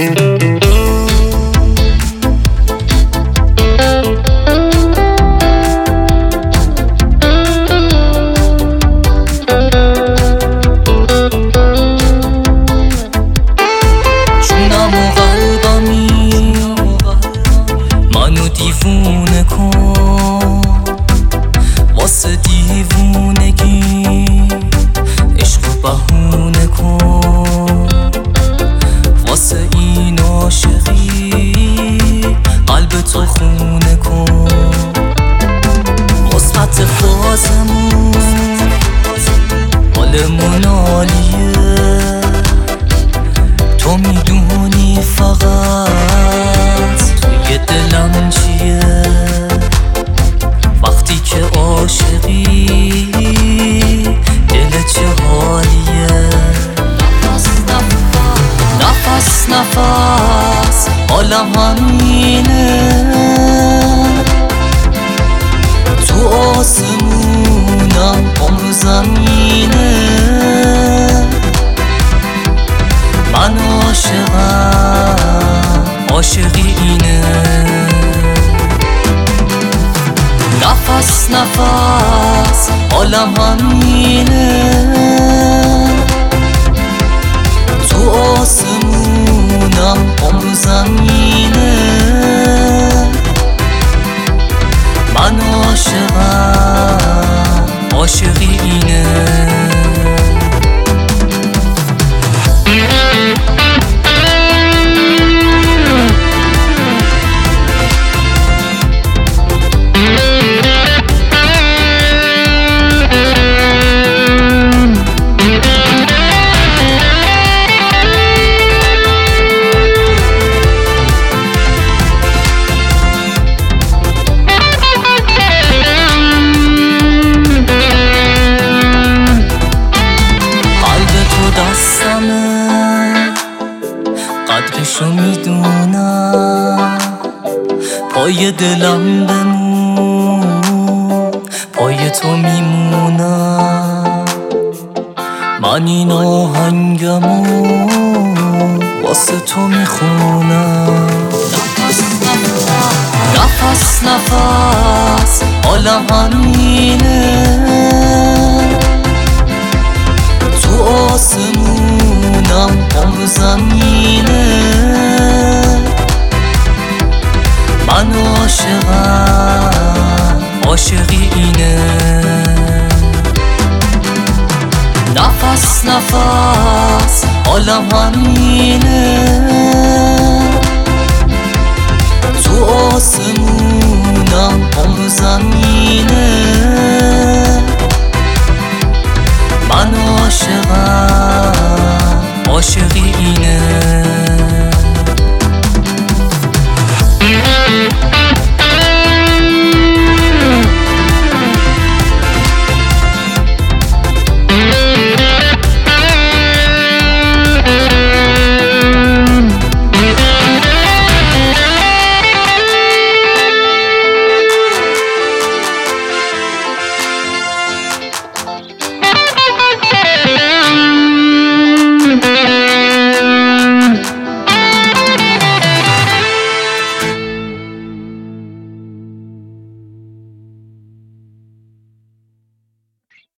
دیوونه کن واسه دیوونگی، عشق بهونه کن واسه این عاشقی، قلب تو خونه کن. مثبت فازمون حالمون عالیه، تو میدونی فقط توی دلم چیه. وقتی که عاشقی دل چه حالیه. نفس نفس حالم همینه، تو آسمونم عمر زمینه. من عاشقم، عاشقی اینه. نفس نفس حالم همینه، تو آسمونم عمر زمینه. من عاشقم، عاشقی اینه. قدرشو میدونم، پای دلم بمون، پای تو میمونم. من این آهنگمو واسه تو میخونم. نفس نفس حالم همینه، تو آسمونم عمر زمینه. من عاشقم، عاشقی اینه. نفس نفس حالم همینه، تو آسمونم عمر زمینه. من عاشقم، عاشقی اینه.